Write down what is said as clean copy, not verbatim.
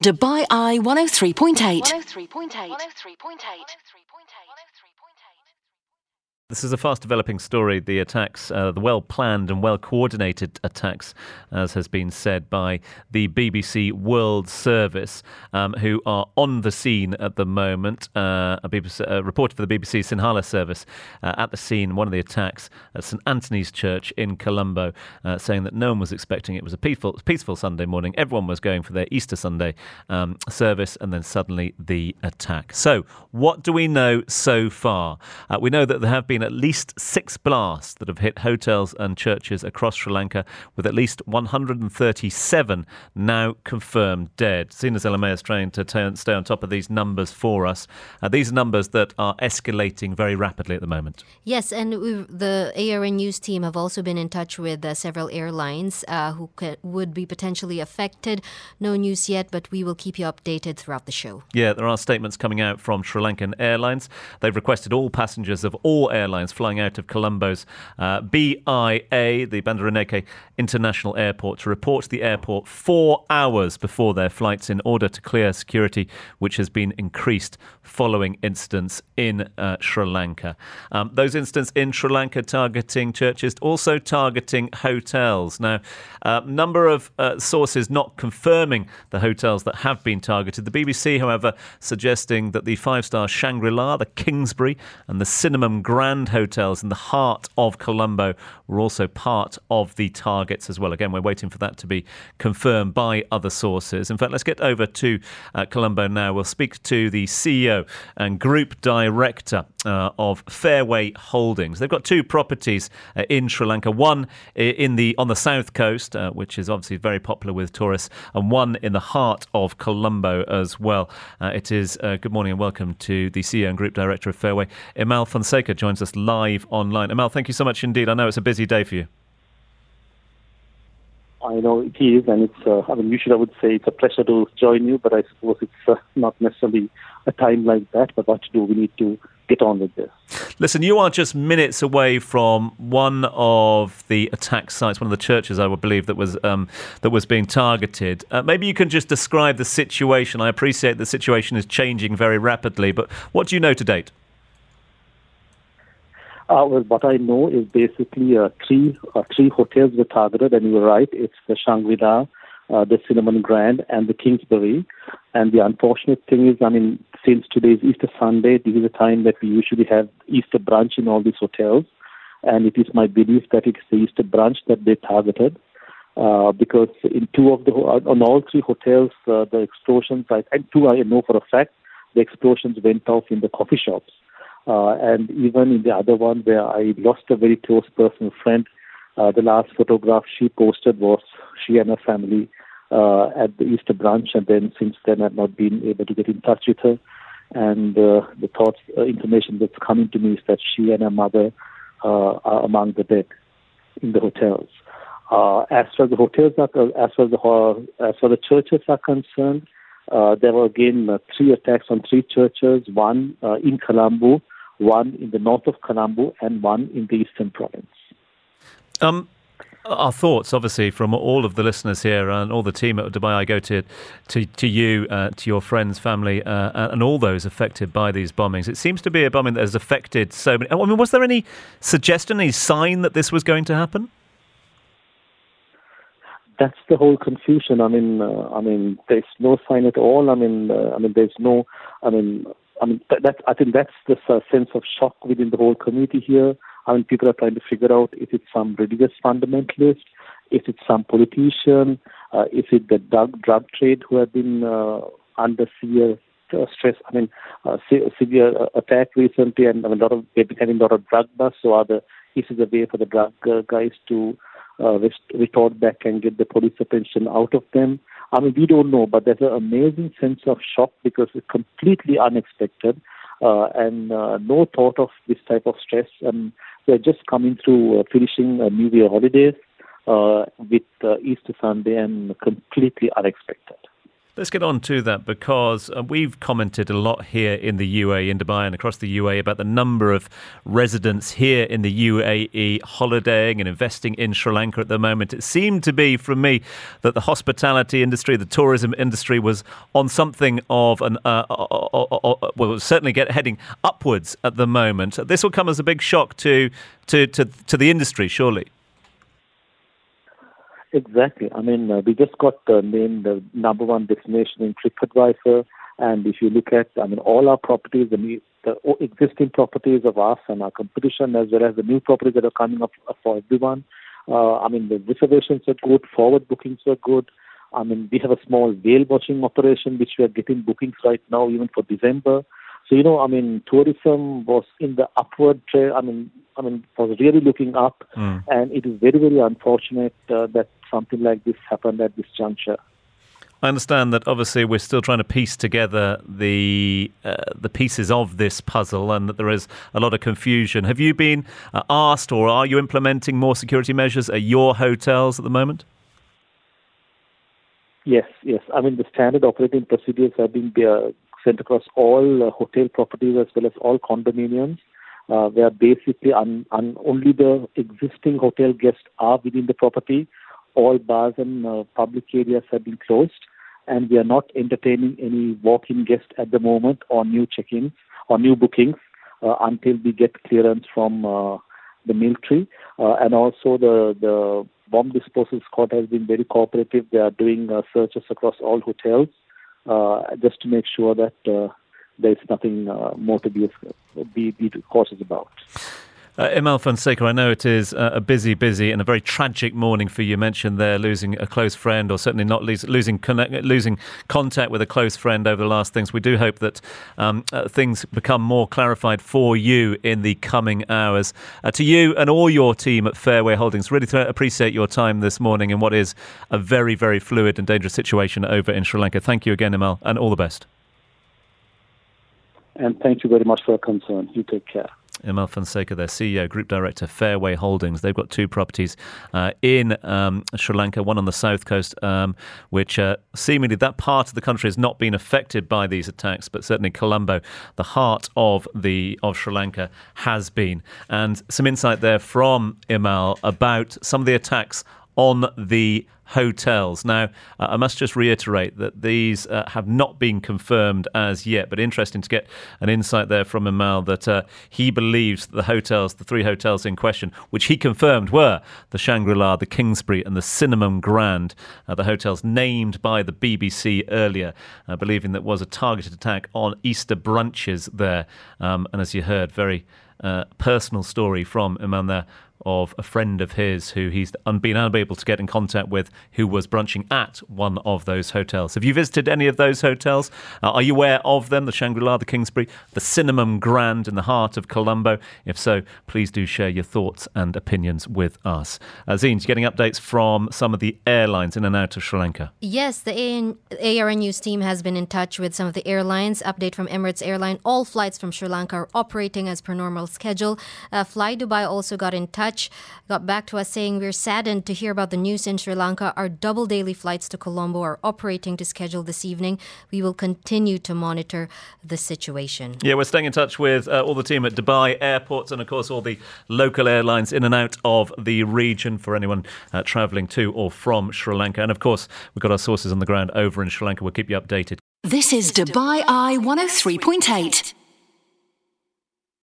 Dubai Eye 103.8. This is a fast-developing story, the attacks, the well-planned and well-coordinated attacks, as has been said by the BBC World Service, who are on the scene at the moment. A reporter for the BBC Sinhala service at the scene, one of the attacks at St Anthony's Church in Colombo, saying that no one was expecting it. It was a peaceful Sunday morning. Everyone was going for their Easter Sunday service, and then suddenly the attack. So, what do we know so far? We know that there have been at least 6 blasts that have hit hotels and churches across Sri Lanka, with at least 137 now confirmed dead. Sina Zelamea is trying to stay on top of these numbers for us. These are numbers that are escalating very rapidly at the moment. Yes, and the ARN News team have also been in touch with several airlines who would be potentially affected. No news yet, but we will keep you updated throughout the show. Yeah, there are statements coming out from Sri Lankan Airlines. They've requested all passengers of all airlines flying out of Colombo's BIA, the Bandaranaike International Airport, to report to the airport 4 hours before their flights in order to clear security, which has been increased following incidents in Sri Lanka. Those incidents in Sri Lanka targeting churches, also targeting hotels. Now, number of sources not confirming the hotels that have been targeted. The BBC, however, suggesting that the 5-star Shangri-La, the Kingsbury and the Cinnamon Grand hotels in the heart of Colombo were also part of the targets as well. Again, we're waiting for that to be confirmed by other sources. In fact, let's get over to Colombo now. We'll speak to the CEO and Group Director of Fairway Holdings. They've got 2 properties in Sri Lanka, one on the south coast, which is obviously very popular with tourists, and one in the heart of Colombo as well. It is good morning and welcome to the CEO and Group Director of Fairway. Imal Fonseca joins us live online. Imal, thank you so much indeed. I know it's a busy day for you. I know it is, and it's, usually I would say it's a pleasure to join you, but I suppose it's not necessarily a time like that, but what to do, we need to get on with this. Listen, you are just minutes away from one of the attack sites, one of the churches, I would believe, that was being targeted. Maybe you can just describe the situation. I appreciate the situation is changing very rapidly, but what do you know to date? Well, what I know is basically three hotels were targeted, and you were right, it's the Shangri-La, the Cinnamon Grand, and the Kingsbury. And the unfortunate thing is, since today is Easter Sunday, this is a time that we usually have Easter brunch in all these hotels. And it is my belief that it's the Easter brunch that they targeted, because on all 3 hotels, the explosions, and 2 I know for a fact, the explosions went off in the coffee shops. And even in the other one where I lost a very close personal friend, the last photograph she posted was she and her family at the Easter brunch, and then since then I've not been able to get in touch with her. And the information that's coming to me is that she and her mother are among the dead in the hotels. As far as the hotels as far as the churches are concerned, there were again 3 attacks on 3 churches, one in Colombo, one in the north of Colombo, and one in the eastern province. Our thoughts, obviously, from all of the listeners here and all the team at Dubai Eye go to you, to your friends, family, and all those affected by these bombings. It seems to be a bombing that has affected so many. Was there any suggestion, any sign that this was going to happen? That's the whole confusion. There's no sign at all. There's no. I think that's the sense of shock within the whole community here. People are trying to figure out if it's some religious fundamentalist, if it's some politician, if it's the drug trade who have been under severe stress. Severe attack recently, and they've been having a lot of drug busts. So is it a way for the drug guys to retort back and get the police attention out of them? We don't know, but there's an amazing sense of shock because it's completely unexpected and no thought of this type of stress. And they're just coming through finishing New Year holidays with Easter Sunday, and completely unexpected. Let's get on to that because we've commented a lot here in the UAE, in Dubai and across the UAE about the number of residents here in the UAE holidaying and investing in Sri Lanka at the moment. It seemed to be, from me, that the hospitality industry, the tourism industry was on something of an, certainly heading upwards at the moment. This will come as a big shock to the industry, surely. Exactly. I mean, we just got named the number one destination in TripAdvisor. And if you look at, all our properties, the existing properties of us and our competition, as well as the new properties that are coming up for everyone, the reservations are good, forward bookings are good. We have a small whale watching operation, which we are getting bookings right now, even for December. So, tourism was in the upward trend. Was really looking up. And it is very, very unfortunate that something like this happened at this juncture. I understand that obviously we're still trying to piece together the pieces of this puzzle and that there is a lot of confusion. Have you been asked, or are you implementing more security measures at your hotels at the moment? Yes. The standard operating procedures have been sent across all hotel properties as well as all condominiums. Where basically only the existing hotel guests are within the property. All bars and public areas have been closed, and we are not entertaining any walk-in guests at the moment or new check-ins or new bookings until we get clearance from the military. And also the bomb disposal squad has been very cooperative. They are doing searches across all hotels just to make sure that there's nothing more to be cautious about. Imal Fonseca, I know it is a busy and a very tragic morning for you. You mentioned there losing a close friend, or certainly not losing contact with a close friend over the last things. We do hope that things become more clarified for you in the coming hours. To you and all your team at Fairway Holdings, really appreciate your time this morning in what is a very, very fluid and dangerous situation over in Sri Lanka. Thank you again, Imal, and all the best. And thank you very much for your concern. You take care. Imal Fonseca, their CEO, Group Director, Fairway Holdings. They've got two properties in Sri Lanka, one on the south coast, which seemingly that part of the country has not been affected by these attacks, but certainly Colombo, the heart of Sri Lanka, has been. And some insight there from Imal about some of the attacks on the hotels. Now, I must just reiterate that these have not been confirmed as yet, but interesting to get an insight there from Imal that he believes that the three hotels in question, which he confirmed were the Shangri-La, the Kingsbury and the Cinnamon Grand, the hotels named by the BBC earlier, believing that was a targeted attack on Easter brunches there. And as you heard, very personal story from Imal there of a friend of his who he's been unable to get in contact with, who was brunching at one of those hotels. Have you visited any of those hotels? Are you aware of them? The Shangri-La, the Kingsbury, the Cinnamon Grand in the heart of Colombo? If so, please do share your thoughts and opinions with us. Zines, getting updates from some of the airlines in and out of Sri Lanka. Yes, the ARN News team has been in touch with some of the airlines. Update from Emirates Airline. All flights from Sri Lanka are operating as per normal schedule. Fly Dubai also got in touch, got back to us saying, we're saddened to hear about the news in Sri Lanka. Our double daily flights to Colombo are operating to schedule this evening. We will continue to monitor the situation. Yeah, we're staying in touch with all the team at Dubai airports and, of course, all the local airlines in and out of the region for anyone travelling to or from Sri Lanka. And, of course, we've got our sources on the ground over in Sri Lanka. We'll keep you updated. This is Dubai Eye 103.8.